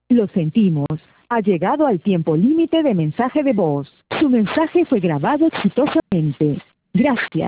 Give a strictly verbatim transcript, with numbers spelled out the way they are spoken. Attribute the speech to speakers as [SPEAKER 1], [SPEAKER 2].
[SPEAKER 1] Lo sentimos. Ha llegado al tiempo límite de mensaje de voz. Su mensaje fue grabado exitosamente. Gracias.